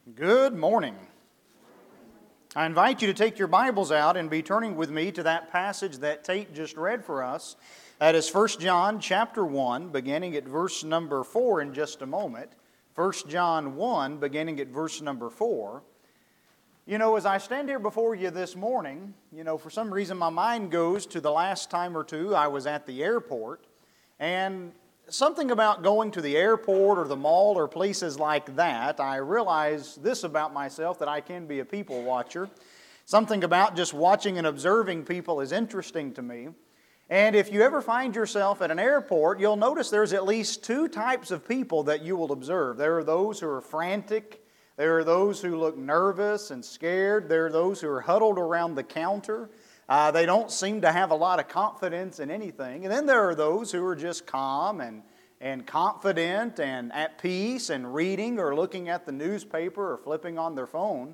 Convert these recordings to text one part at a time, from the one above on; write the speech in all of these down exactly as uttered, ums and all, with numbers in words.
Good morning. I invite you to take your Bibles out and be turning with me to that passage that Tate just read for us. That is First John chapter one, beginning at verse number four in just a moment. First John one, beginning at verse number four. You know, as I stand here before you this morning, you know, for some reason my mind goes to the last time or two I was at the airport, and something about going to the airport or the mall or places like that, I realize this about myself, that I can be a people watcher. Something about just watching and observing people is interesting to me. And if you ever find yourself at an airport, you'll notice there's at least two types of people that you will observe. There are those who are frantic. There are those who look nervous and scared. There are those who are huddled around the counter. Uh, they don't seem to have a lot of confidence in anything. And then there are those who are just calm and, and confident and at peace and reading or looking at the newspaper or flipping on their phone.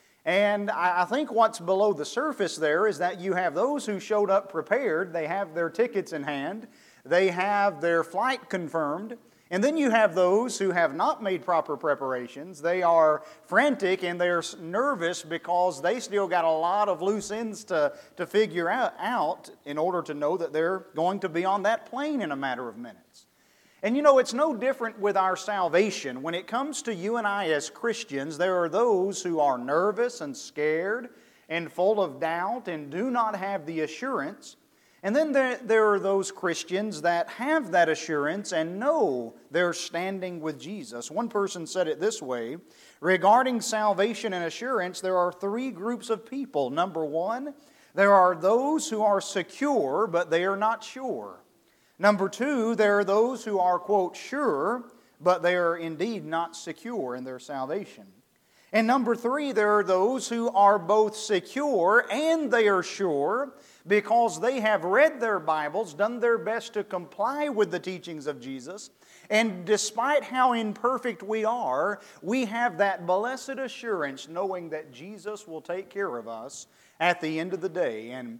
And I, I think what's below the surface there is that you have those who showed up prepared. They have their tickets in hand. They have their flight confirmed. And then you have those who have not made proper preparations. They are frantic and they're nervous because they still got a lot of loose ends to, to figure out, out in order to know that they're going to be on that plane in a matter of minutes. And you know, it's no different with our salvation. When it comes to you and I as Christians, there are those who are nervous and scared and full of doubt and do not have the assurance. And then there, there are those Christians that have that assurance and know they're standing with Jesus. One person said it this way: regarding salvation and assurance, there are three groups of people. Number one, there are those who are secure, but they are not sure. Number two, there are those who are, quote, sure, but they are indeed not secure in their salvation. And number three, there are those who are both secure and they are sure because they have read their Bibles, done their best to comply with the teachings of Jesus, and despite how imperfect we are, we have that blessed assurance knowing that Jesus will take care of us at the end of the day. And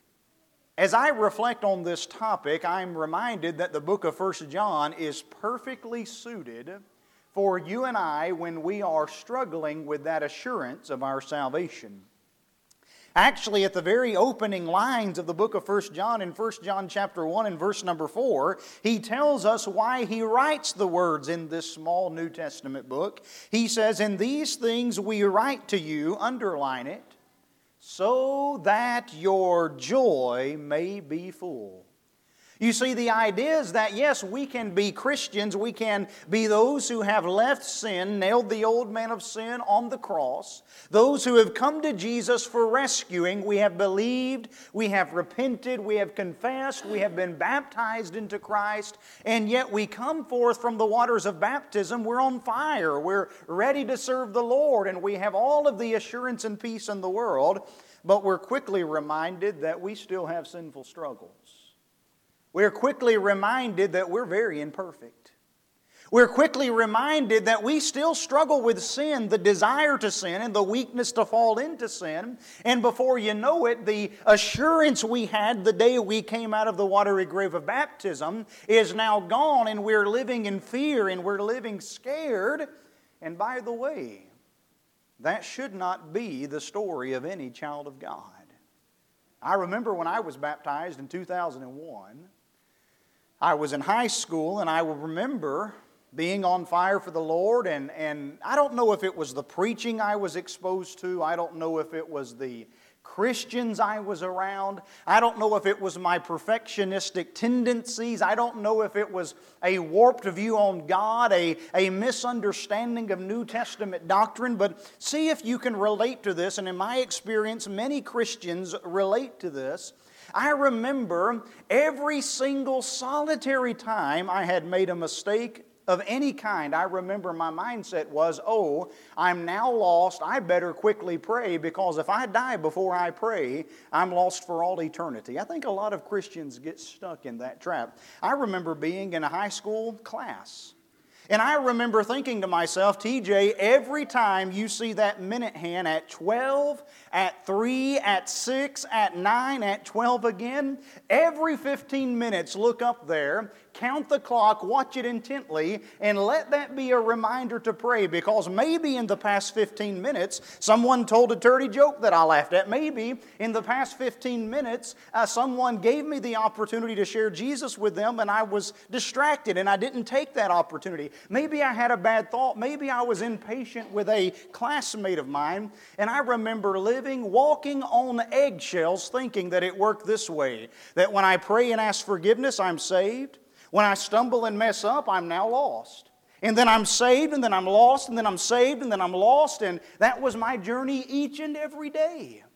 as I reflect on this topic, I'm reminded that the book of First John is perfectly suited for you and I when we are struggling with that assurance of our salvation. Actually, at the very opening lines of the book of First John, in First John chapter one and verse number four, he tells us why he writes the words in this small New Testament book. He says, "In these things we write to you," underline it, "so that your joy may be full." You see, the idea is that, yes, we can be Christians. We can be those who have left sin, nailed the old man of sin on the cross. Those who have come to Jesus for rescuing. We have believed, we have repented, we have confessed, we have been baptized into Christ. And yet we come forth from the waters of baptism. We're on fire. We're ready to serve the Lord. And we have all of the assurance and peace in the world. But we're quickly reminded that we still have sinful struggles. We're quickly reminded that we're very imperfect. We're quickly reminded that we still struggle with sin, the desire to sin, and the weakness to fall into sin. And before you know it, the assurance we had the day we came out of the watery grave of baptism is now gone, and we're living in fear, and we're living scared. And by the way, that should not be the story of any child of God. I remember when I was baptized in two thousand one, I was in high school, and I will remember being on fire for the Lord, and, and I don't know if it was the preaching I was exposed to. I don't know if it was the Christians I was around. I don't know if it was my perfectionistic tendencies. I don't know if it was a warped view on God, a, a misunderstanding of New Testament doctrine. But see if you can relate to this, and in my experience, many Christians relate to this. I remember every single solitary time I had made a mistake of any kind, I remember my mindset was, oh, I'm now lost. I better quickly pray, because if I die before I pray, I'm lost for all eternity. I think a lot of Christians get stuck in that trap. I remember being in a high school class. And I remember thinking to myself, T J, every time you see that minute hand at twelve, at three, at six, at nine, at twelve again, every fifteen minutes look up there, count the clock, watch it intently, and let that be a reminder to pray, because maybe in the past fifteen minutes, someone told a dirty joke that I laughed at. Maybe in the past fifteen minutes, uh, someone gave me the opportunity to share Jesus with them, and I was distracted, and I didn't take that opportunity. Maybe I had a bad thought. Maybe I was impatient with a classmate of mine, and I remember living, walking on eggshells, thinking that it worked this way, that when I pray and ask forgiveness, I'm saved. When I stumble and mess up, I'm now lost. And then I'm saved, and then I'm lost, and then I'm saved, and then I'm lost, and that was my journey each and every day.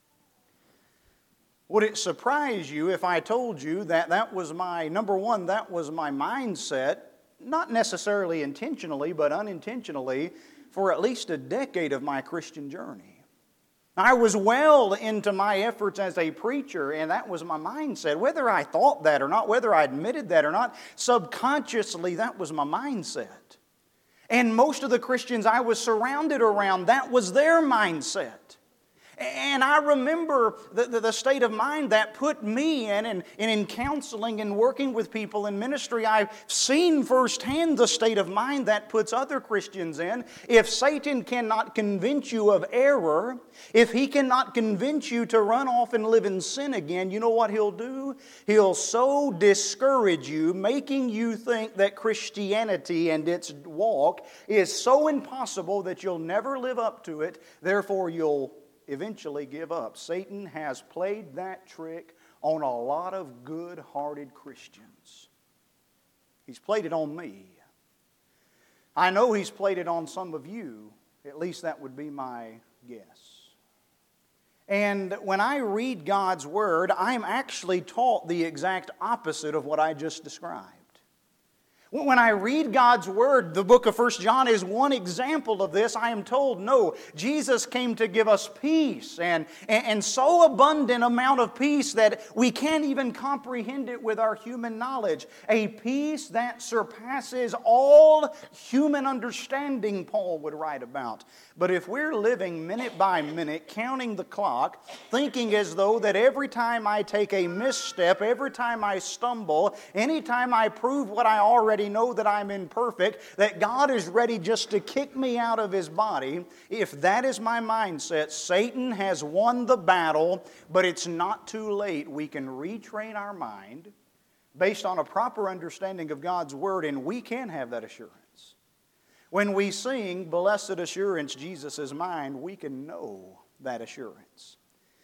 Would it surprise you if I told you that that was my, number one, that was my mindset, not necessarily intentionally, but unintentionally, for at least a decade of my Christian journey? I was well into my efforts as a preacher, and that was my mindset. Whether I thought that or not, whether I admitted that or not, subconsciously that was my mindset. And most of the Christians I was surrounded around, that was their mindset. And I remember the, the, the state of mind that put me in, and, and in counseling and working with people in ministry, I've seen firsthand the state of mind that puts other Christians in. If Satan cannot convince you of error, if he cannot convince you to run off and live in sin again, you know what he'll do? He'll so discourage you, making you think that Christianity and its walk is so impossible that you'll never live up to it, therefore you'll eventually give up. Satan has played that trick on a lot of good-hearted Christians. He's played it on me. I know he's played it on some of you. At least that would be my guess. And when I read God's Word, I'm actually taught the exact opposite of what I just described. When I read God's Word, the book of First John is one example of this. I am told, no, Jesus came to give us peace, and, and, and so abundant amount of peace that we can't even comprehend it with our human knowledge. A peace that surpasses all human understanding, Paul would write about. But if we're living minute by minute, counting the clock, thinking as though that every time I take a misstep, every time I stumble, anytime I prove what I already know that I'm imperfect, that God is ready just to kick me out of His body, if that is my mindset, Satan has won the battle, but it's not too late. We can retrain our mind based on a proper understanding of God's Word, and we can have that assurance. When we sing, "Blessed Assurance, Jesus is mine," we can know that assurance.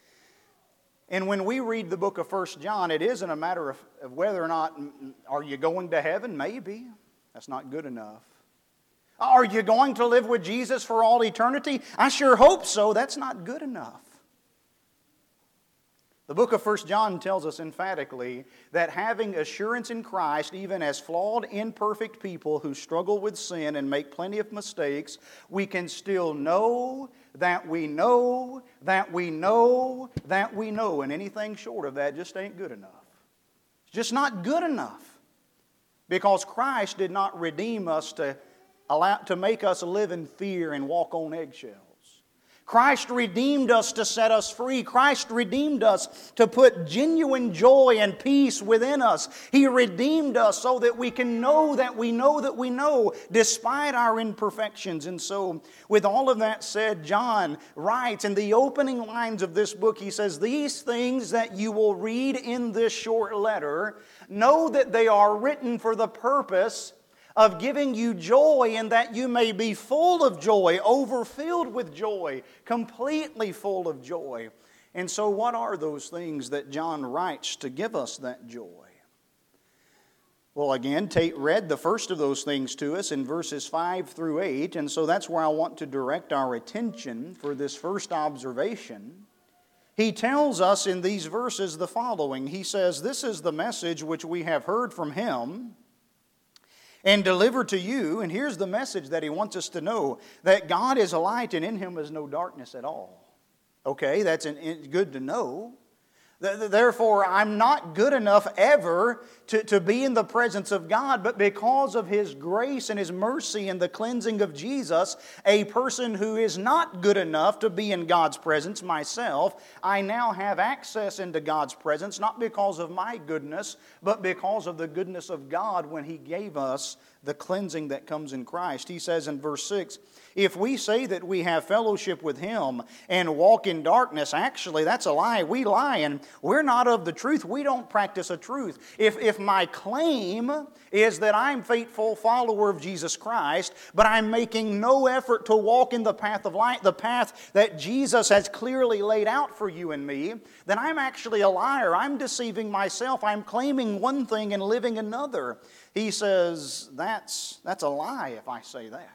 And when we read the book of First John, it isn't a matter of, of whether or not, are you going to heaven? Maybe. That's not good enough. Are you going to live with Jesus for all eternity? I sure hope so. That's not good enough. The book of First John tells us emphatically that having assurance in Christ, even as flawed, imperfect people who struggle with sin and make plenty of mistakes, we can still know that we know, that we know, that we know. And anything short of that just ain't good enough. It's just not good enough. Because Christ did not redeem us to allow, to make us live in fear and walk on eggshells. Christ redeemed us to set us free. Christ redeemed us to put genuine joy and peace within us. He redeemed us so that we can know that we know that we know despite our imperfections. And so, with all of that said, John writes in the opening lines of this book, he says, "These things that you will read in this short letter, know that they are written for the purpose of giving you joy, and that you may be full of joy, overfilled with joy, completely full of joy." And so what are those things that John writes to give us that joy? Well, again, Tate read the first of those things to us in verses five through eight, and so that's where I want to direct our attention for this first observation. He tells us in these verses the following. He says, "This is the message which we have heard from Him and deliver to you," and here's the message that he wants us to know, that God is a light and in Him is no darkness at all. Okay, that's an, good to know. Therefore, I'm not good enough ever to, to be in the presence of God, but because of His grace and His mercy and the cleansing of Jesus, a person who is not good enough to be in God's presence, myself, I now have access into God's presence, not because of my goodness, but because of the goodness of God when He gave us the cleansing that comes in Christ. He says in verse six, if we say that we have fellowship with Him and walk in darkness, actually that's a lie. We lie and we're not of the truth. We don't practice a truth. If, if my claim is that I'm a faithful follower of Jesus Christ, but I'm making no effort to walk in the path of light, the path that Jesus has clearly laid out for you and me, then I'm actually a liar. I'm deceiving myself. I'm claiming one thing and living another. He says, that's, that's a lie if I say that.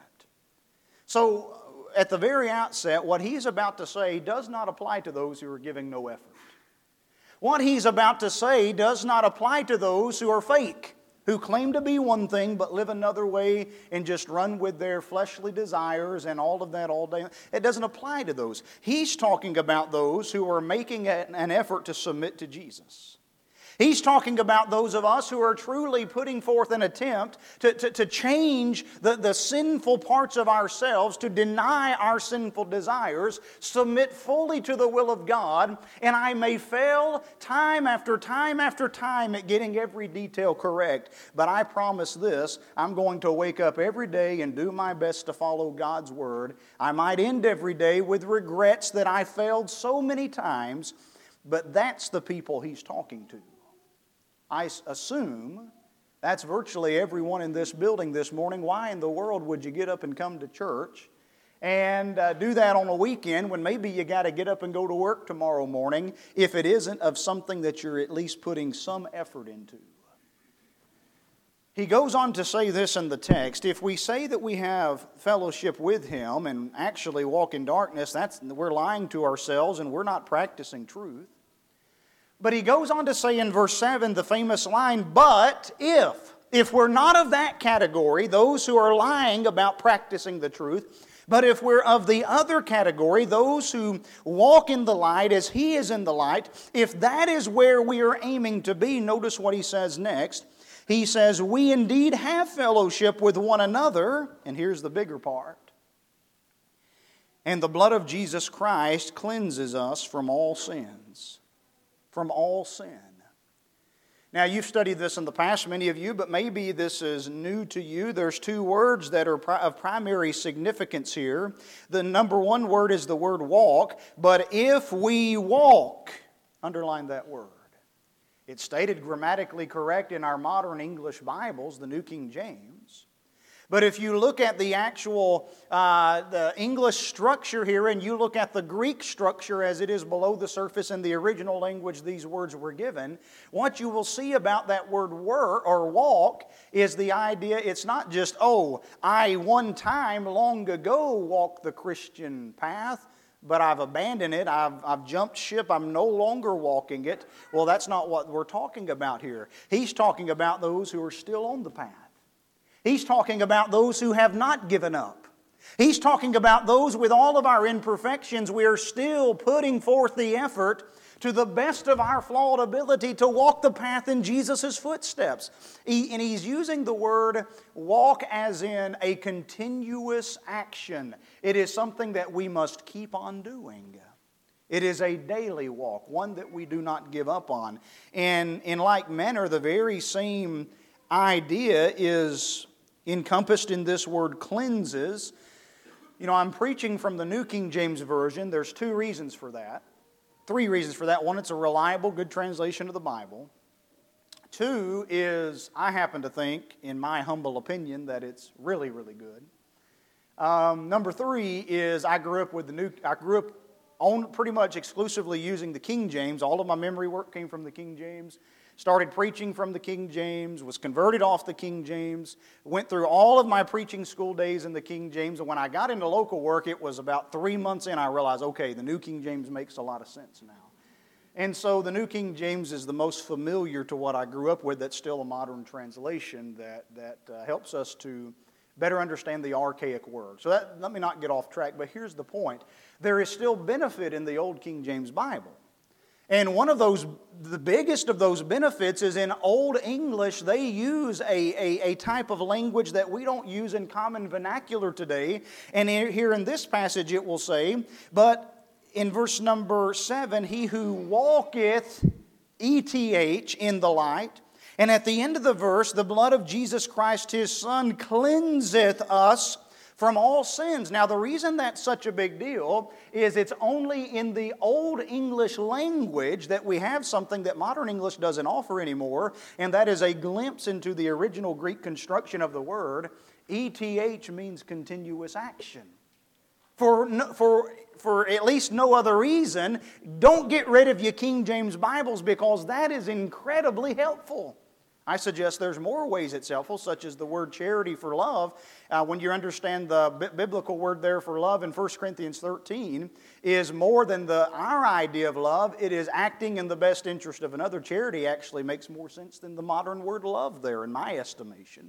So, at the very outset, what he's about to say does not apply to those who are giving no effort. What he's about to say does not apply to those who are fake, who claim to be one thing but live another way and just run with their fleshly desires and all of that all day. It doesn't apply to those. He's talking about those who are making an effort to submit to Jesus. He's talking about those of us who are truly putting forth an attempt to, to, to change the, the sinful parts of ourselves, to deny our sinful desires, submit fully to the will of God, and I may fail time after time after time at getting every detail correct. But I promise this, I'm going to wake up every day and do my best to follow God's Word. I might end every day with regrets that I failed so many times, but that's the people He's talking to. I assume that's virtually everyone in this building this morning. Why in the world would you get up and come to church and uh, do that on a weekend when maybe you got to get up and go to work tomorrow morning if it isn't of something that you're at least putting some effort into? He goes on to say this in the text, if we say that we have fellowship with Him and actually walk in darkness, that's, we're lying to ourselves and we're not practicing truth. But he goes on to say in verse seven, the famous line, but if, if we're not of that category, those who are lying about practicing the truth, but if we're of the other category, those who walk in the light as He is in the light, if that is where we are aiming to be, notice what he says next. He says, we indeed have fellowship with one another, and here's the bigger part, and the blood of Jesus Christ cleanses us from all sins. From all sin. Now, you've studied this in the past, many of you, but maybe this is new to you. There's two words that are of primary significance here. The number one word is the word walk, but if we walk, underline that word. It's stated grammatically correct in our modern English Bibles, the New King James. But if you look at the actual uh, the English structure here and you look at the Greek structure as it is below the surface in the original language these words were given, what you will see about that word wor or walk is the idea it's not just, oh, I one time long ago walked the Christian path, but I've abandoned it, I've, I've jumped ship, I'm no longer walking it. Well, that's not what we're talking about here. He's talking about those who are still on the path. He's talking about those who have not given up. He's talking about those with all of our imperfections. We are still putting forth the effort to the best of our flawed ability to walk the path in Jesus' footsteps. He, and he's using the word walk as in a continuous action. It is something that we must keep on doing. It is a daily walk, one that we do not give up on. And in like manner, the very same idea is encompassed in this word cleanses. You know, I'm preaching from the New King James Version. There's two reasons for that. Three reasons for that. One, it's a reliable, good translation of the Bible. Two is, I happen to think, in my humble opinion, that it's really, really good. Um, number three is I grew up with the new. I grew up on pretty much exclusively using the King James. All of my memory work came from the King James. Started preaching from the King James, was converted off the King James, went through all of my preaching school days in the King James, and when I got into local work, it was about three months in, I realized, okay, the New King James makes a lot of sense now. And so the New King James is the most familiar to what I grew up with. That's still a modern translation that, that uh, helps us to better understand the archaic word. So that, let me not get off track, but here's the point. There is still benefit in the Old King James Bible. And one of those, the biggest of those benefits is in Old English, they use a, a, a type of language that we don't use in common vernacular today. And here in this passage it will say, but in verse number seven, he who walketh, E T H, in the light. And at the end of the verse, the blood of Jesus Christ his Son cleanseth us from all sins. Now, the reason that's such a big deal is it's only in the Old English language that we have something that modern English doesn't offer anymore, and that is a glimpse into the original Greek construction of the word. E T H means continuous action. For, for, for at least no other reason, don't get rid of your King James Bibles, because that is incredibly helpful. I suggest there's more ways it's helpful, such as the word charity for love. Uh, when you understand the b- biblical word there for love in First Corinthians thirteen is more than the our idea of love. It is acting in the best interest of another. Charity actually makes more sense than the modern word love there, in my estimation.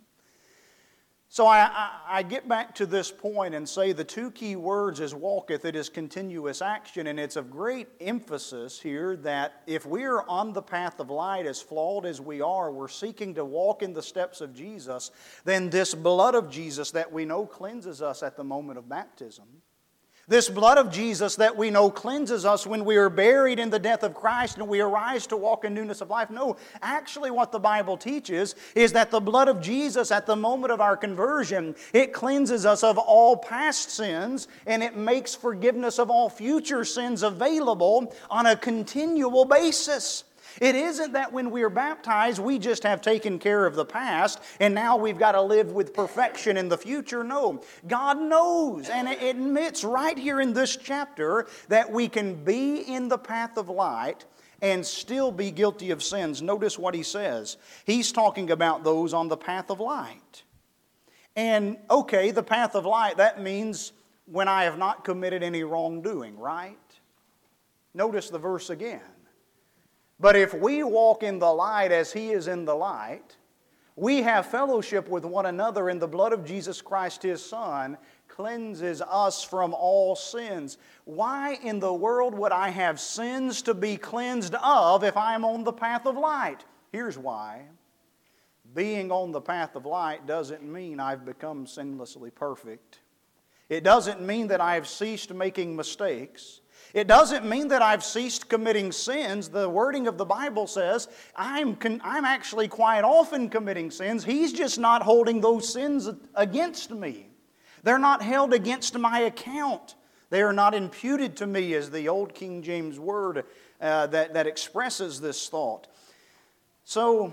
So I, I, I get back to this point and say the two key words is walketh. It is continuous action, and it's of great emphasis here that if we are on the path of light, as flawed as we are, we're seeking to walk in the steps of Jesus, then this blood of Jesus that we know cleanses us at the moment of baptism. This blood of Jesus that we know cleanses us when we are buried in the death of Christ and we arise to walk in newness of life. No, actually what the Bible teaches is that the blood of Jesus at the moment of our conversion, it cleanses us of all past sins and it makes forgiveness of all future sins available on a continual basis. It isn't that when we are baptized, we just have taken care of the past and now we've got to live with perfection in the future. No, God knows and it admits right here in this chapter that we can be in the path of light and still be guilty of sins. Notice what he says. He's talking about those on the path of light. And okay, the path of light, that means when I have not committed any wrongdoing, right? Notice the verse again. But if we walk in the light as He is in the light, we have fellowship with one another, and the blood of Jesus Christ, His Son, cleanses us from all sins. Why in the world would I have sins to be cleansed of if I'm on the path of light? Here's why. Being on the path of light doesn't mean I've become sinlessly perfect. It doesn't mean that I've ceased making mistakes. It doesn't mean that I've ceased committing sins. The wording of the Bible says I'm, con- I'm actually quite often committing sins. He's just not holding those sins against me. They're not held against my account. They are not imputed to me, as the old King James word uh, that, that expresses this thought. So,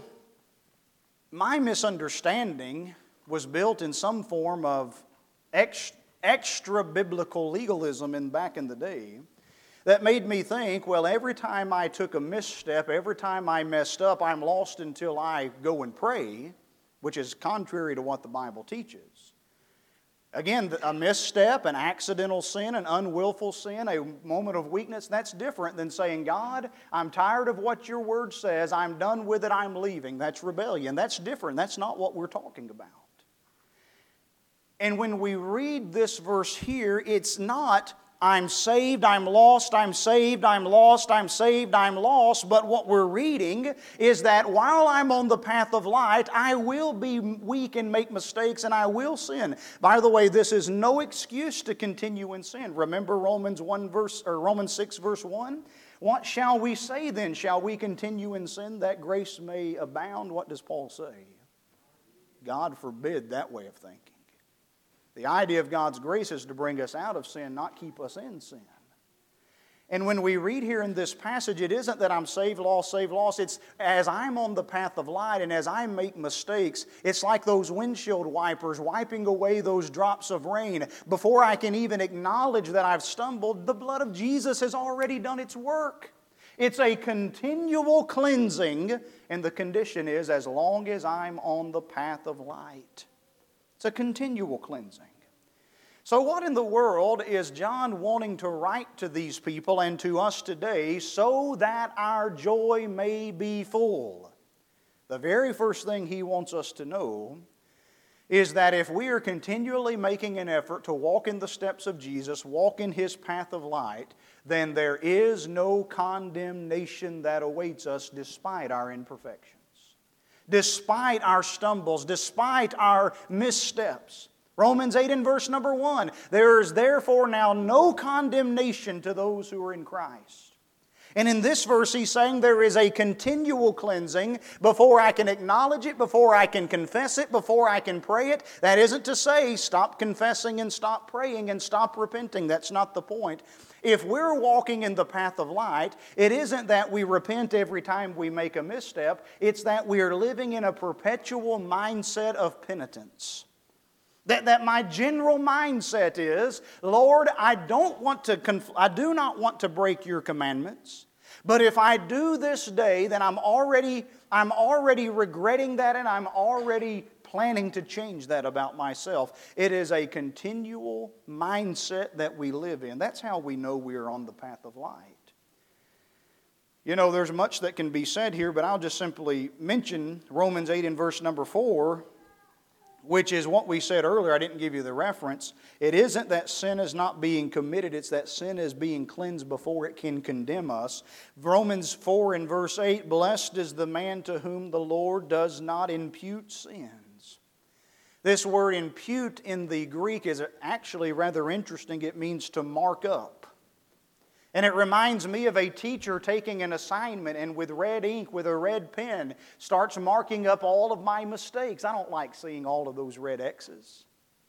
my misunderstanding was built in some form of ex- extra biblical legalism in back in the day. That made me think, well, every time I took a misstep, every time I messed up, I'm lost until I go and pray, which is contrary to what the Bible teaches. Again, a misstep, an accidental sin, an unwillful sin, a moment of weakness, that's different than saying, God, I'm tired of what your word says, I'm done with it, I'm leaving. That's rebellion. That's different. That's not what we're talking about. And when we read this verse here, it's not, I'm saved, I'm lost, I'm saved, I'm lost, I'm saved, I'm lost. But what we're reading is that while I'm on the path of light, I will be weak and make mistakes and I will sin. By the way, this is no excuse to continue in sin. Remember Romans one verse or Romans six verse one? What shall we say then? Shall we continue in sin that grace may abound? What does Paul say? God forbid that way of thinking. The idea of God's grace is to bring us out of sin, not keep us in sin. And when we read here in this passage, it isn't that I'm saved, lost, saved, lost. It's as I'm on the path of light and as I make mistakes, it's like those windshield wipers wiping away those drops of rain. Before I can even acknowledge that I've stumbled, the blood of Jesus has already done its work. It's a continual cleansing, and the condition is as long as I'm on the path of light. It's a continual cleansing. So what in the world is John wanting to write to these people and to us today so that our joy may be full? The very first thing he wants us to know is that if we are continually making an effort to walk in the steps of Jesus, walk in His path of light, then there is no condemnation that awaits us despite our imperfections, despite our stumbles, despite our missteps. Romans eight and verse number one, there is therefore now no condemnation to those who are in Christ. And in this verse he's saying there is a continual cleansing before I can acknowledge it, before I can confess it, before I can pray it. That isn't to say stop confessing and stop praying and stop repenting. That's not the point. If we're walking in the path of light, it isn't that we repent every time we make a misstep. It's that we are living in a perpetual mindset of penitence. That, that my general mindset is, Lord, I don't want to, conf- I do not want to break your commandments. But if I do this day, then I'm already, I'm already regretting that, and I'm already planning to change that about myself. It is a continual mindset that we live in. That's how we know we are on the path of light. You know, there's much that can be said here, but I'll just simply mention Romans eight and verse number four, which is what we said earlier. I didn't give you the reference. It isn't that sin is not being committed. It's that sin is being cleansed before it can condemn us. Romans four and verse eight, blessed is the man to whom the Lord does not impute sins. This word impute in the Greek is actually rather interesting. It means to mark up. And it reminds me of a teacher taking an assignment and with red ink, with a red pen, starts marking up all of my mistakes. I don't like seeing all of those red X's.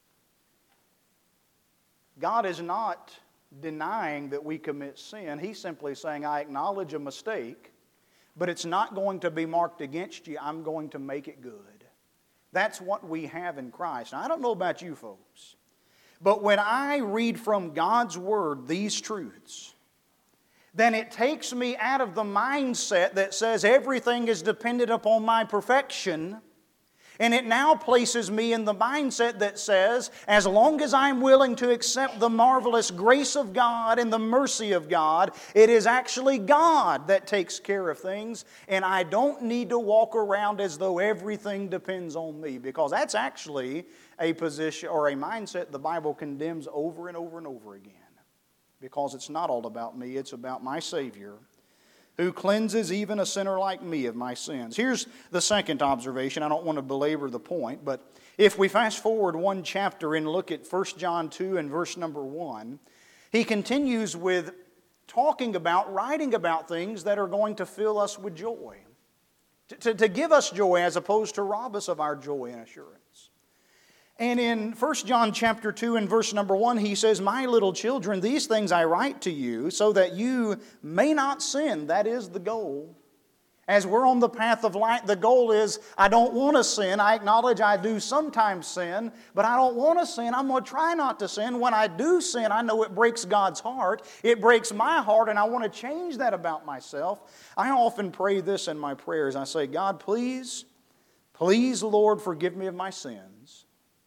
God is not denying that we commit sin. He's simply saying, I acknowledge a mistake, but it's not going to be marked against you. I'm going to make it good. That's what we have in Christ. Now, I don't know about you folks, but when I read from God's Word these truths, then it takes me out of the mindset that says everything is dependent upon my perfection, and it now places me in the mindset that says, as long as I'm willing to accept the marvelous grace of God and the mercy of God, it is actually God that takes care of things, and I don't need to walk around as though everything depends on me, because that's actually a position or a mindset the Bible condemns over and over and over again. Because it's not all about me, it's about my Savior, who cleanses even a sinner like me of my sins. Here's the second observation. I don't want to belabor the point, but if we fast forward one chapter and look at First John two and verse number one, he continues with talking about, writing about things that are going to fill us with joy. To, to, to give us joy as opposed to rob us of our joy and assurance. And in First John chapter two and verse number one, he says, my little children, these things I write to you so that you may not sin. That is the goal. As we're on the path of light, the goal is, I don't want to sin. I acknowledge I do sometimes sin, but I don't want to sin. I'm going to try not to sin. When I do sin, I know it breaks God's heart. It breaks my heart, and I want to change that about myself. I often pray this in my prayers. I say, God, please, please, Lord, forgive me of my sins.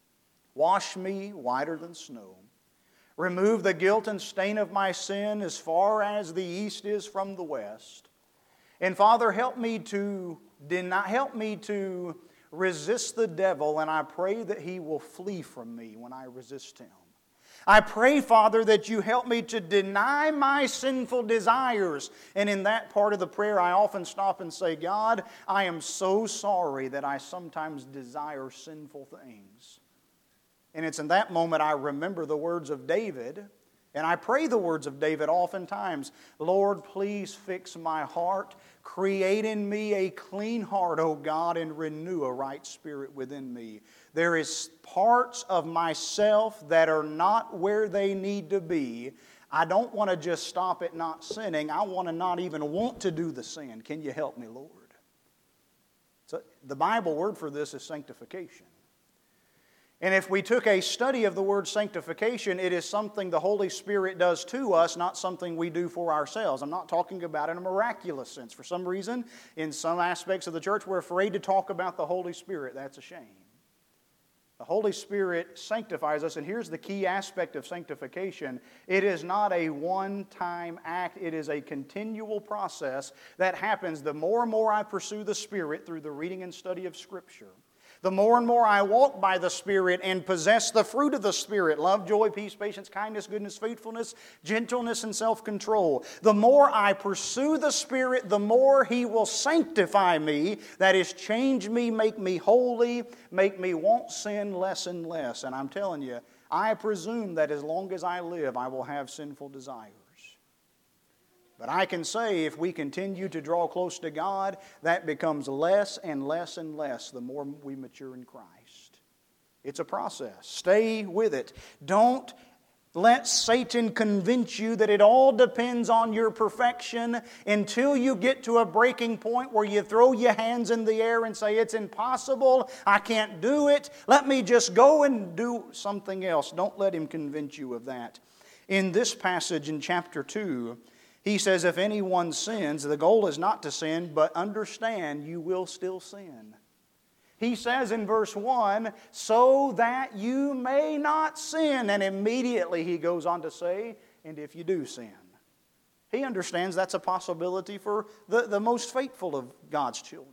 Wash me whiter than snow. Remove the guilt and stain of my sin as far as the east is from the west. And Father, help me to deny, help me to resist the devil, and I pray that he will flee from me when I resist him. I pray, Father, that you help me to deny my sinful desires. And in that part of the prayer, I often stop and say, God, I am so sorry that I sometimes desire sinful things. And it's in that moment I remember the words of David, and I pray the words of David oftentimes. Lord, please fix my heart. Create in me a clean heart, O God, and renew a right spirit within me. There is parts of myself that are not where they need to be. I don't want to just stop at not sinning. I want to not even want to do the sin. Can you help me, Lord? So the Bible word for this is sanctification. And if we took a study of the word sanctification, it is something the Holy Spirit does to us, not something we do for ourselves. I'm not talking about in a miraculous sense. For some reason, in some aspects of the church, we're afraid to talk about the Holy Spirit. That's a shame. The Holy Spirit sanctifies us, and here's the key aspect of sanctification. It is not a one-time act. It is a continual process that happens the more and more I pursue the Spirit through the reading and study of Scripture. The more and more I walk by the Spirit and possess the fruit of the Spirit, love, joy, peace, patience, kindness, goodness, faithfulness, gentleness, and self-control, the more I pursue the Spirit, the more He will sanctify me, that is, change me, make me holy, make me want sin less and less. And I'm telling you, I presume that as long as I live, I will have sinful desires. But I can say if we continue to draw close to God, that becomes less and less and less the more we mature in Christ. It's a process. Stay with it. Don't let Satan convince you that it all depends on your perfection until you get to a breaking point where you throw your hands in the air and say, it's impossible, I can't do it, let me just go and do something else. Don't let him convince you of that. In this passage in chapter two, he says, if anyone sins, the goal is not to sin, but understand you will still sin. He says in verse one, so that you may not sin. And immediately he goes on to say, and if you do sin. He understands that's a possibility for the, the most faithful of God's children.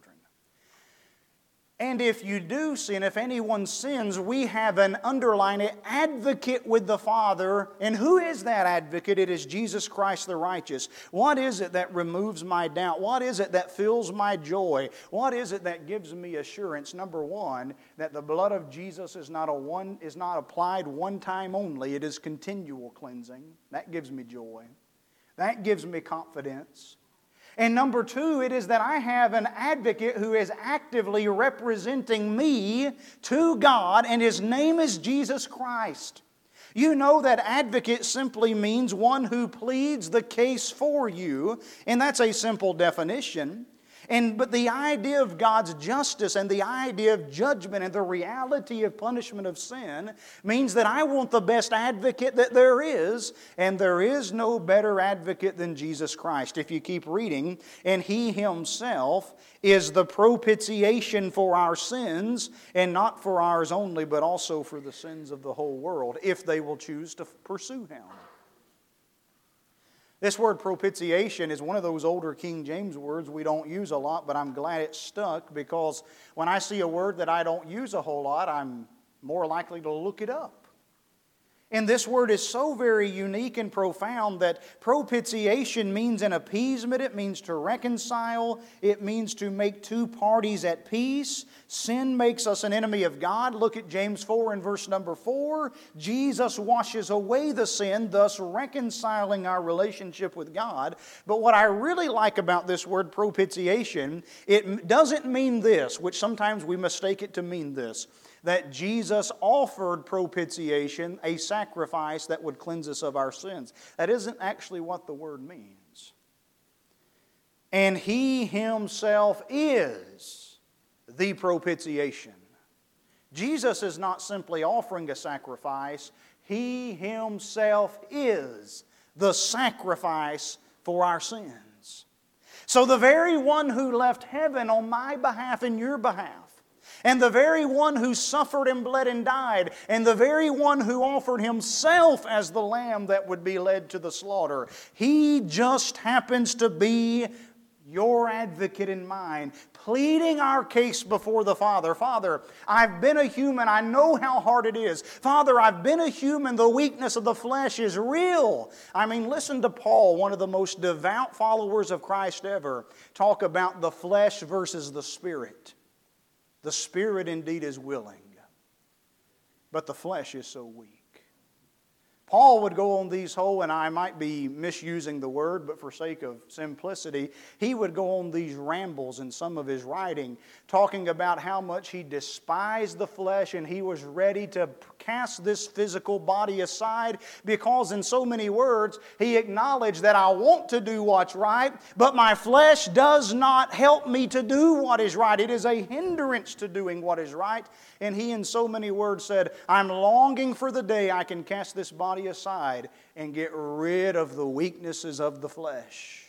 And if you do sin, if anyone sins, we have an underlying advocate with the Father. And who is that advocate? It is Jesus Christ the righteous. What is it that removes my doubt? What is it that fills my joy? What is it that gives me assurance? Number one, that the blood of Jesus is not a one is not applied one time only. It is continual cleansing. That gives me joy. That gives me confidence. And number two, it is that I have an advocate who is actively representing me to God, and His name is Jesus Christ. You know that advocate simply means one who pleads the case for you, and that's a simple definition. And but the idea of God's justice and the idea of judgment and the reality of punishment of sin means that I want the best advocate that there is, and there is no better advocate than Jesus Christ. If you keep reading, and He Himself is the propitiation for our sins, and not for ours only, but also for the sins of the whole world, if they will choose to pursue Him. This word propitiation is one of those older King James words we don't use a lot, but I'm glad it stuck, because when I see a word that I don't use a whole lot, I'm more likely to look it up. And this word is so very unique and profound that propitiation means an appeasement. It means to reconcile. It means to make two parties at peace. Sin makes us an enemy of God. Look at James four and verse number four. Jesus washes away the sin, thus reconciling our relationship with God. But what I really like about this word propitiation, it doesn't mean this, which sometimes we mistake it to mean this, that Jesus offered propitiation, a sacrifice that would cleanse us of our sins. That isn't actually what the word means. And He Himself is the propitiation. Jesus is not simply offering a sacrifice. He Himself is the sacrifice for our sins. So the very one who left heaven on my behalf and your behalf, and the very one who suffered and bled and died, and the very one who offered Himself as the lamb that would be led to the slaughter, He just happens to be your advocate and mine, pleading our case before the Father. Father, I've been a human. I know how hard it is. Father, I've been a human. The weakness of the flesh is real. I mean, listen to Paul, one of the most devout followers of Christ ever, talk about the flesh versus the Spirit. The Spirit indeed is willing, but the flesh is so weak. Paul would go on these whole, and I might be misusing the word, but for sake of simplicity, he would go on these rambles in some of his writing, talking about how much he despised the flesh and he was ready to cast this physical body aside, because in so many words, he acknowledged that I want to do what's right, but my flesh does not help me to do what is right. It is a hindrance to doing what is right. And he, in so many words, said, I'm longing for the day I can cast this body aside and get rid of the weaknesses of the flesh.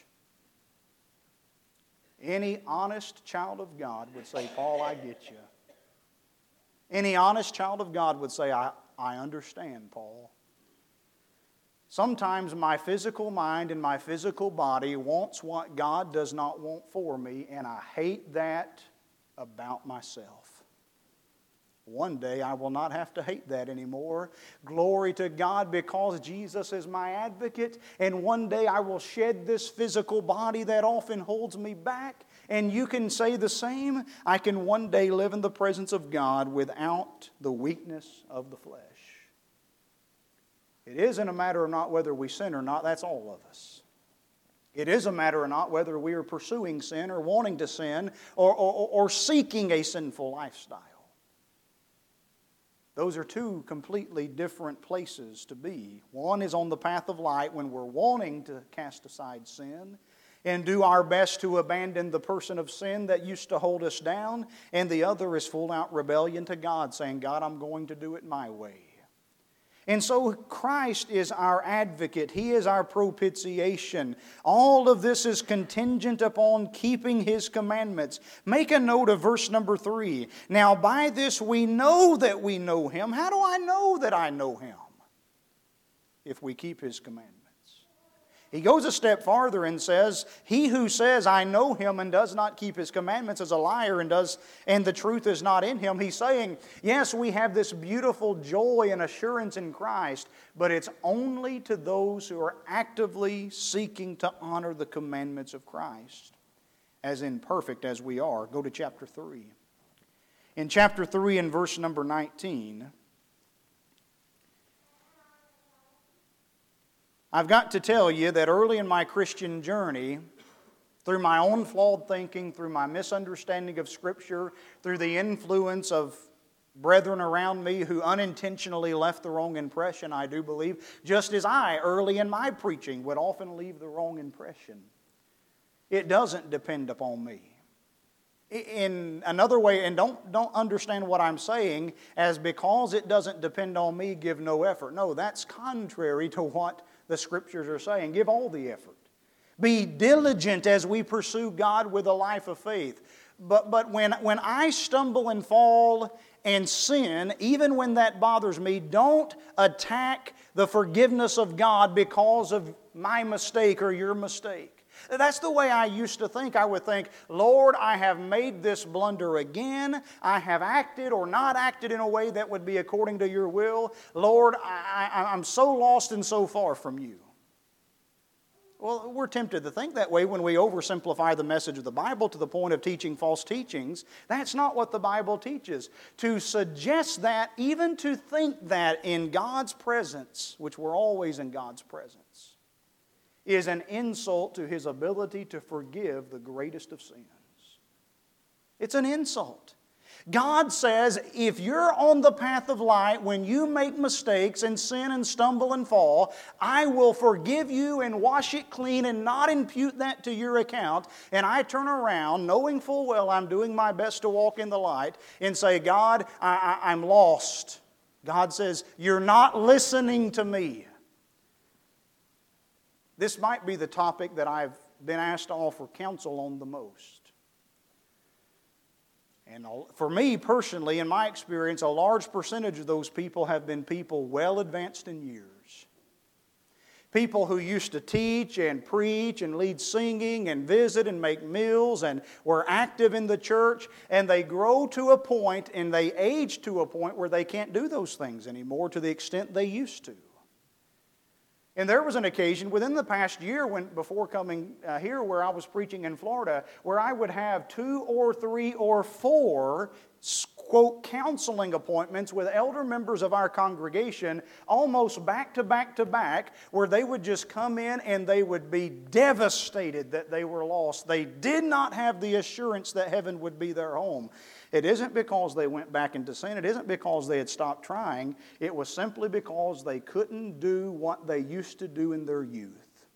Any honest child of God would say, Paul, I get you. Any honest child of God would say, I, I understand, Paul. Sometimes my physical mind and my physical body wants what God does not want for me, and I hate that about myself. One day I will not have to hate that anymore. Glory to God, because Jesus is my advocate. And one day I will shed this physical body that often holds me back. And you can say the same. I can one day live in the presence of God without the weakness of the flesh. It isn't a matter of not whether we sin or not. That's all of us. It is a matter of not whether we are pursuing sin or wanting to sin or, or, or seeking a sinful lifestyle. Those are two completely different places to be. One is on the path of light when we're wanting to cast aside sin and do our best to abandon the person of sin that used to hold us down. And the other is full-out rebellion to God, saying, God, I'm going to do it my way. And so Christ is our advocate. He is our propitiation. All of this is contingent upon keeping His commandments. Make a note of verse number three. Now by this we know that we know Him. How do I know that I know Him? If we keep His commandments. He goes a step farther and says, he who says, I know Him and does not keep His commandments is a liar and does and the truth is not in him. He's saying, yes, we have this beautiful joy and assurance in Christ, but it's only to those who are actively seeking to honor the commandments of Christ, as imperfect as we are. Go to chapter three. In chapter three and verse number nineteen, I've got to tell you that early in my Christian journey, through my own flawed thinking, through my misunderstanding of Scripture, through the influence of brethren around me who unintentionally left the wrong impression, I do believe, just as I, early in my preaching, would often leave the wrong impression. It doesn't depend upon me. In another way, and don't, don't understand what I'm saying as because it doesn't depend on me, give no effort. No, that's contrary to what the Scriptures are saying. Give all the effort. Be diligent as we pursue God with a life of faith. But, but when, when I stumble and fall and sin, even when that bothers me, don't attack the forgiveness of God because of my mistake or your mistake. That's the way I used to think. I would think, Lord, I have made this blunder again. I have acted or not acted in a way that would be according to your will. Lord, I, I, I'm so lost and so far from you. Well, we're tempted to think that way when we oversimplify the message of the Bible to the point of teaching false teachings. That's not what the Bible teaches. To suggest that, even to think that in God's presence, which we're always in God's presence, is an insult to His ability to forgive the greatest of sins. It's an insult. God says, if you're on the path of light, when you make mistakes and sin and stumble and fall, I will forgive you and wash it clean and not impute that to your account. And I turn around, knowing full well I'm doing my best to walk in the light, and say, God, I, I, I'm lost. God says, you're not listening to me. This might be the topic that I've been asked to offer counsel on the most. And for me personally, in my experience, a large percentage of those people have been people well advanced in years. People who used to teach and preach and lead singing and visit and make meals and were active in the church, and they grow to a point and they age to a point where they can't do those things anymore to the extent they used to. And there was an occasion within the past year when, before coming uh, here where I was preaching in Florida, where I would have two or three or four, quote, counseling appointments with elder members of our congregation almost back to back to back, where they would just come in and they would be devastated that they were lost. They did not have the assurance that heaven would be their home. It isn't because they went back into sin. It isn't because they had stopped trying. It was simply because they couldn't do what they used to do in their youth.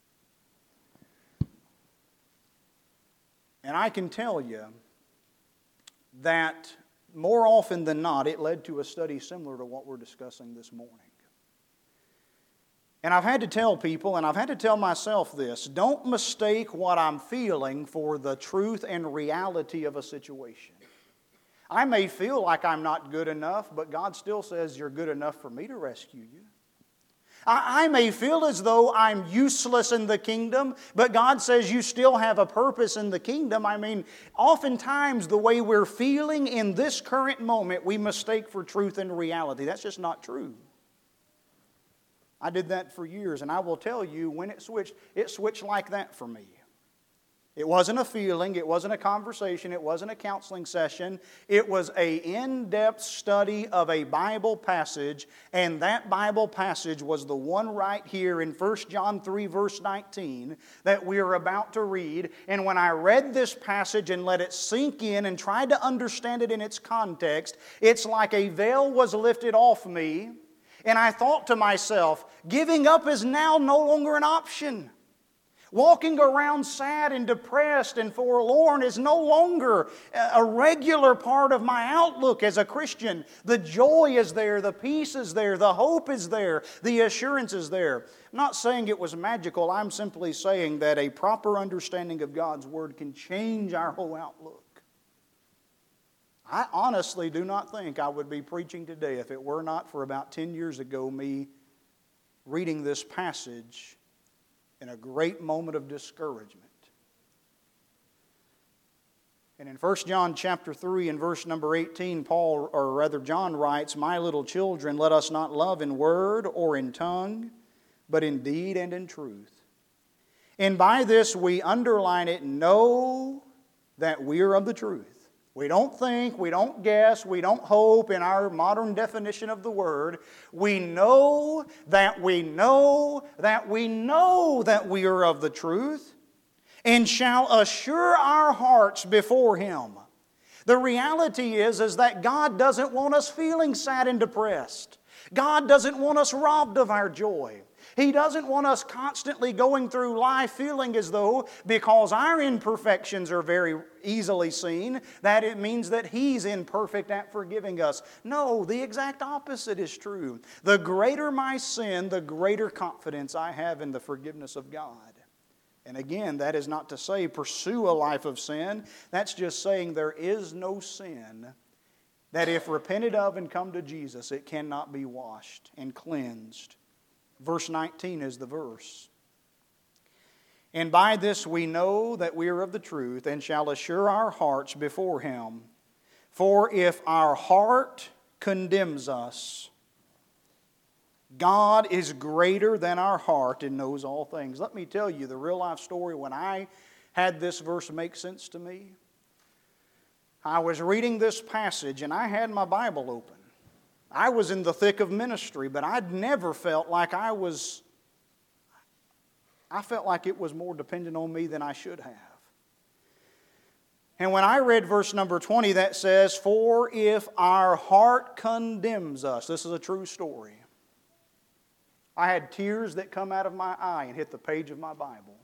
And I can tell you that more often than not, it led to a study similar to what we're discussing this morning. And I've had to tell people, and I've had to tell myself this, don't mistake what I'm feeling for the truth and reality of a situation. I may feel like I'm not good enough, but God still says you're good enough for me to rescue you. I, I may feel as though I'm useless in the kingdom, but God says you still have a purpose in the kingdom. I mean, oftentimes the way we're feeling in this current moment, we mistake for truth and reality. That's just not true. I did that for years, and I will tell you, when it switched, it switched like that for me. It wasn't a feeling, it wasn't a conversation, it wasn't a counseling session. It was an in-depth study of a Bible passage, and that Bible passage was the one right here in First John three, verse nineteen, that we are about to read. And when I read this passage and let it sink in and tried to understand it in its context, it's like a veil was lifted off me. And I thought to myself, giving up is now no longer an option. Walking around sad and depressed and forlorn is no longer a regular part of my outlook as a Christian. The joy is there, the peace is there, the hope is there, the assurance is there. I'm not saying it was magical. I'm simply saying that a proper understanding of God's Word can change our whole outlook. I honestly do not think I would be preaching today if it were not for about ten years ago me reading this passage in a great moment of discouragement. And in First John chapter three and verse number eighteen, Paul, or rather John writes, "My little children, let us not love in word or in tongue, but in deed and in truth. And by this we underline it, know that we are of the truth." We don't think, we don't guess, we don't hope in our modern definition of the word. We know that we know that we know that we are of the truth, and shall assure our hearts before Him. The reality is, is that God doesn't want us feeling sad and depressed. God doesn't want us robbed of our joy. He doesn't want us constantly going through life feeling as though, because our imperfections are very easily seen, that it means that He's imperfect at forgiving us. No, the exact opposite is true. The greater my sin, the greater confidence I have in the forgiveness of God. And again, that is not to say pursue a life of sin. That's just saying there is no sin that if repented of and come to Jesus, it cannot be washed and cleansed. Verse nineteen is the verse. "And by this we know that we are of the truth, and shall assure our hearts before Him. For if our heart condemns us, God is greater than our heart and knows all things." Let me tell you the real life story when I had this verse make sense to me. I was reading this passage and I had my Bible open. I was in the thick of ministry, but I'd never felt like I was, I felt like it was more dependent on me than I should have. And when I read verse number twenty, that says, "For if our heart condemns us," this is a true story. I had tears that come out of my eye and hit the page of my Bible.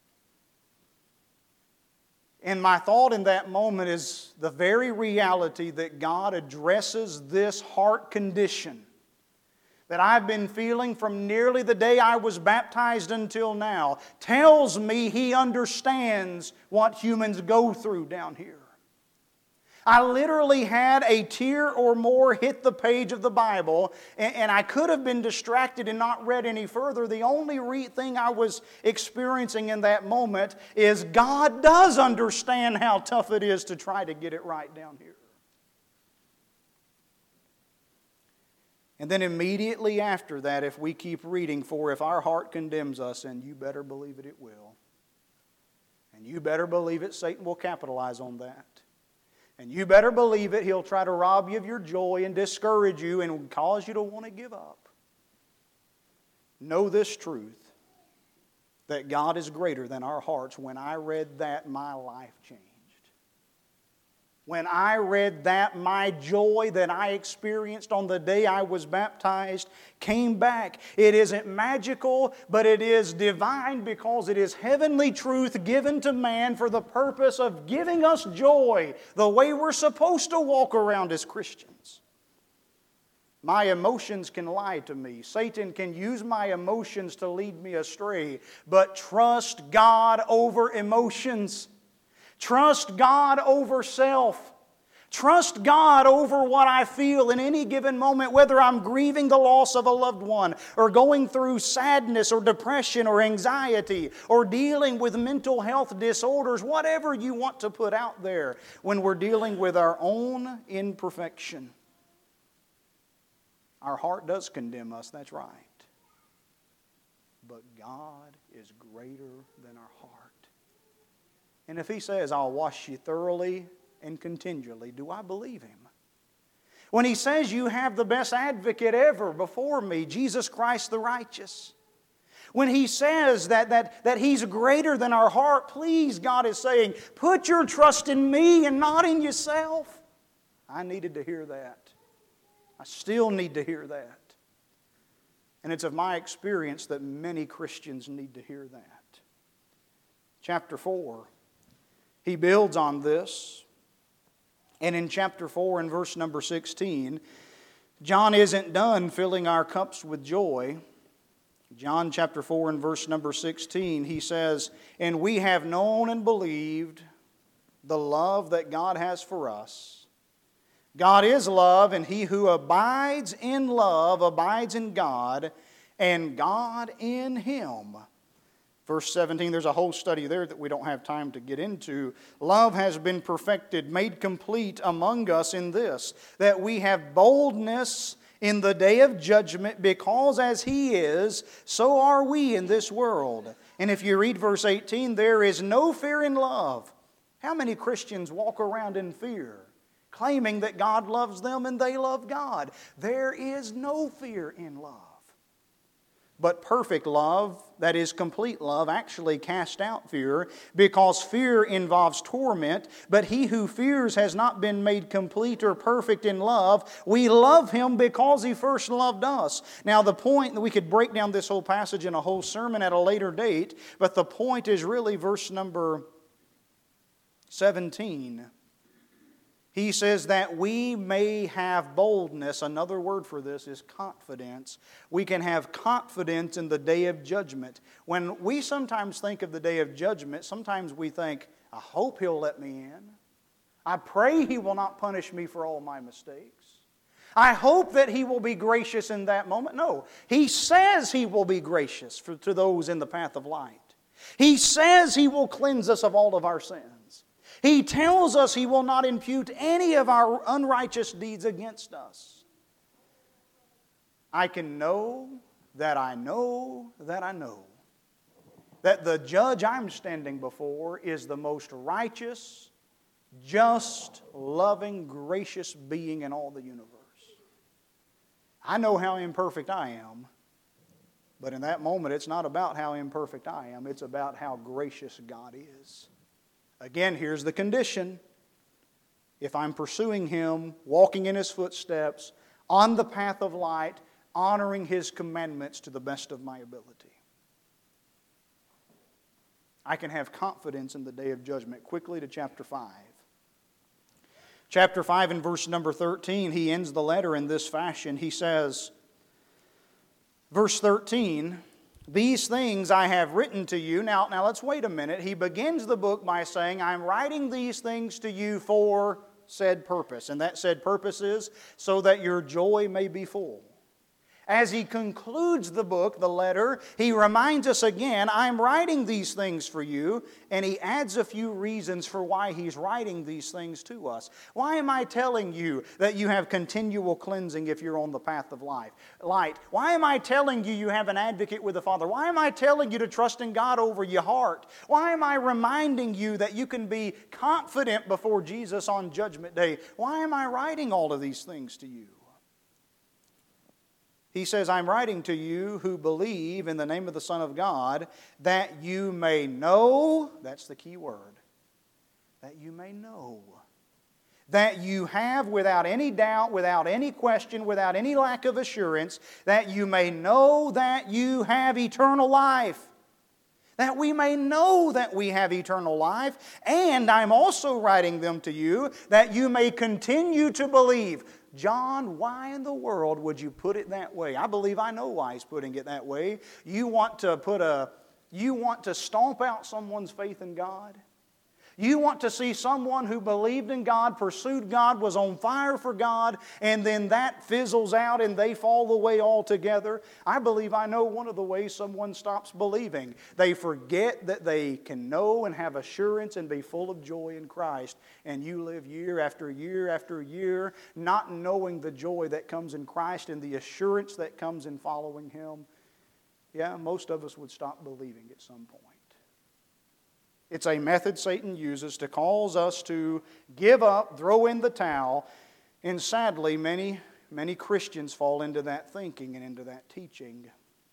And my thought in that moment is the very reality that God addresses this heart condition that I've been feeling from nearly the day I was baptized until now, tells me He understands what humans go through down here. I literally had a tear or more hit the page of the Bible, and I could have been distracted and not read any further. The only re- thing I was experiencing in that moment is God does understand how tough it is to try to get it right down here. And then immediately after that, if we keep reading, "For if our heart condemns us," and you better believe it, it will. And you better believe it, Satan will capitalize on that. And you better believe it, he'll try to rob you of your joy and discourage you and cause you to want to give up. Know this truth, that God is greater than our hearts. When I read that, my life changed. When I read that, my joy that I experienced on the day I was baptized came back. It isn't magical, but it is divine because it is heavenly truth given to man for the purpose of giving us joy, the way we're supposed to walk around as Christians. My emotions can lie to me. Satan can use my emotions to lead me astray, but trust God over emotions. Trust God over self. Trust God over what I feel in any given moment, whether I'm grieving the loss of a loved one, or going through sadness or depression or anxiety, or dealing with mental health disorders, whatever you want to put out there when we're dealing with our own imperfection. Our heart does condemn us, that's right. But God is greater than our heart. And if He says, I'll wash you thoroughly and continually, do I believe Him? When He says you have the best advocate ever before me, Jesus Christ the righteous. When He says that, that, that He's greater than our heart, please, God is saying, put your trust in me and not in yourself. I needed to hear that. I still need to hear that. And it's of my experience that many Christians need to hear that. Chapter four, he builds on this. And in chapter four and verse number sixteen, John isn't done filling our cups with joy. John chapter four and verse number sixteen, he says, and we have known and believed the love that God has for us. God is love, and he who abides in love abides in God, and God in him. Verse seventeen, there's a whole study there that we don't have time to get into. Love has been perfected, made complete among us in this, that we have boldness in the day of judgment, because as He is, so are we in this world. And if you read verse eighteen, there is no fear in love. How many Christians walk around in fear, claiming that God loves them and they love God? There is no fear in love. But perfect love, that is complete love, actually casts out fear, because fear involves torment. But he who fears has not been made complete or perfect in love. We love him because he first loved us. Now the point, that we could break down this whole passage in a whole sermon at a later date, but the point is really verse number seventeen. He says that we may have boldness. Another word for this is confidence. We can have confidence in the day of judgment. When we sometimes think of the day of judgment, sometimes we think, I hope He'll let me in. I pray He will not punish me for all my mistakes. I hope that He will be gracious in that moment. No, He says He will be gracious for, to those in the path of light. He says He will cleanse us of all of our sins. He tells us He will not impute any of our unrighteous deeds against us. I can know that I know that I know that the judge I'm standing before is the most righteous, just, loving, gracious being in all the universe. I know how imperfect I am, but in that moment it's not about how imperfect I am, it's about how gracious God is. Again, here's the condition. If I'm pursuing Him, walking in His footsteps, on the path of light, honoring His commandments to the best of my ability, I can have confidence in the day of judgment. Quickly to chapter five. Chapter five and verse number thirteen, he ends the letter in this fashion. He says, verse thirteen, these things I have written to you. Now, now let's wait a minute. He begins the book by saying, I'm writing these things to you for said purpose. And that said purpose is so that your joy may be full. As he concludes the book, the letter, he reminds us again, I'm writing these things for you, and he adds a few reasons for why he's writing these things to us. Why am I telling you that you have continual cleansing if you're on the path of life? Light. Why am I telling you you have an advocate with the Father? Why am I telling you to trust in God over your heart? Why am I reminding you that you can be confident before Jesus on Judgment Day? Why am I writing all of these things to you? He says, I'm writing to you who believe in the name of the Son of God, that you may know, that's the key word, that you may know, that you have without any doubt, without any question, without any lack of assurance, that you may know that you have eternal life. That we may know that we have eternal life. And I'm also writing them to you that you may continue to believe. John, why in the world would you put it that way? I believe I know why he's putting it that way. You want to put a, you want to stomp out someone's faith in God? You want to see someone who believed in God, pursued God, was on fire for God, and then that fizzles out and they fall away altogether? I believe I know one of the ways someone stops believing. They forget that they can know and have assurance and be full of joy in Christ, and you live year after year after year not knowing the joy that comes in Christ and the assurance that comes in following Him. Yeah, most of us would stop believing at some point. It's a method Satan uses to cause us to give up, throw in the towel, and sadly, many, many Christians fall into that thinking and into that teaching.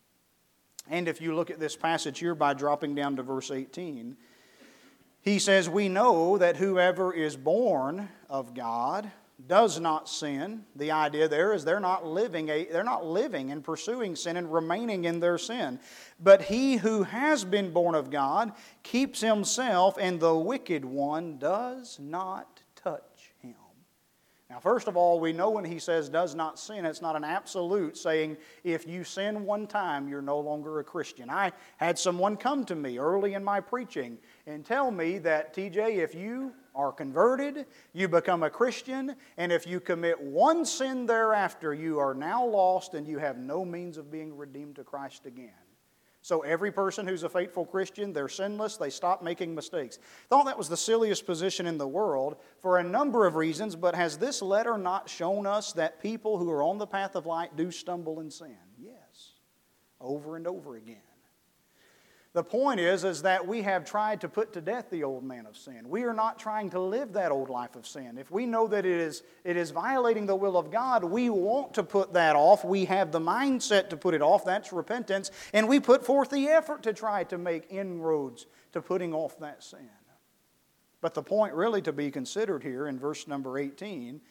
And if you look at this passage here by dropping down to verse eighteen, he says, "We know that whoever is born of God does not sin." The idea there is they're not living a, they're not living and pursuing sin and remaining in their sin. "But he who has been born of God keeps himself, and the wicked one does not touch him." Now, first of all, we know when he says does not sin, it's not an absolute saying if you sin one time, you're no longer a Christian. I had someone come to me early in my preaching and tell me that, T J, if you are converted, you become a Christian, and if you commit one sin thereafter, you are now lost and you have no means of being redeemed to Christ again. So every person who's a faithful Christian, they're sinless, they stop making mistakes. Thought that was the silliest position in the world for a number of reasons, but has this letter not shown us that people who are on the path of light do stumble and sin? Yes, over and over again. The point is, is that we have tried to put to death the old man of sin. We are not trying to live that old life of sin. If we know that it is, it is violating the will of God, we want to put that off. We have the mindset to put it off. That's repentance. And we put forth the effort to try to make inroads to putting off that sin. But the point really to be considered here in verse number eighteen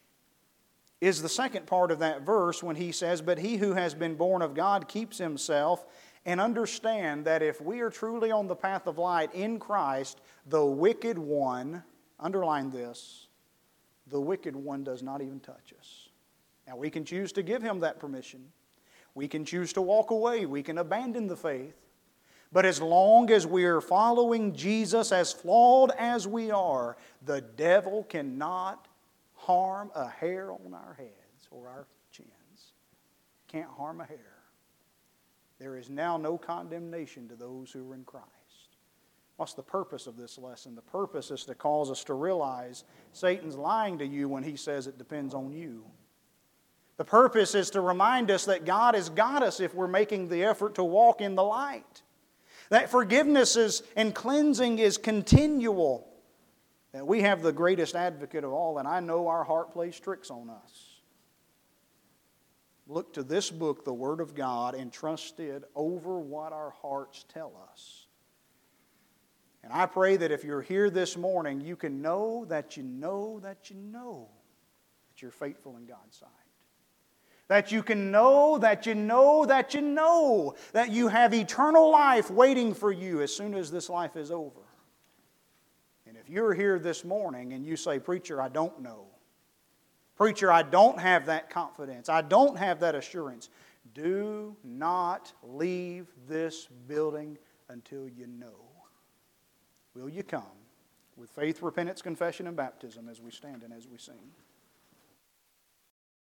is the second part of that verse when he says, "But he who has been born of God keeps himself," and understand that if we are truly on the path of light in Christ, the wicked one, underline this, the wicked one does not even touch us. Now we can choose to give him that permission. We can choose to walk away. We can abandon the faith. But as long as we are following Jesus, as flawed as we are, the devil cannot harm a hair on our heads or our chins. Can't harm a hair. There is now no condemnation to those who are in Christ. What's the purpose of this lesson? The purpose is to cause us to realize Satan's lying to you when he says it depends on you. The purpose is to remind us that God has got us if we're making the effort to walk in the light. That forgiveness is, and cleansing is continual. That we have the greatest advocate of all, and I know our heart plays tricks on us. Look to this book, the Word of God, and trust it over what our hearts tell us. And I pray that if you're here this morning, you can know that you know that you know that you're faithful in God's sight. That you can know that you know that you know that you have eternal life waiting for you as soon as this life is over. And if you're here this morning and you say, "Preacher, I don't know. Preacher, I don't have that confidence. I don't have that assurance." Do not leave this building until you know. Will you come with faith, repentance, confession, and baptism as we stand and as we sing?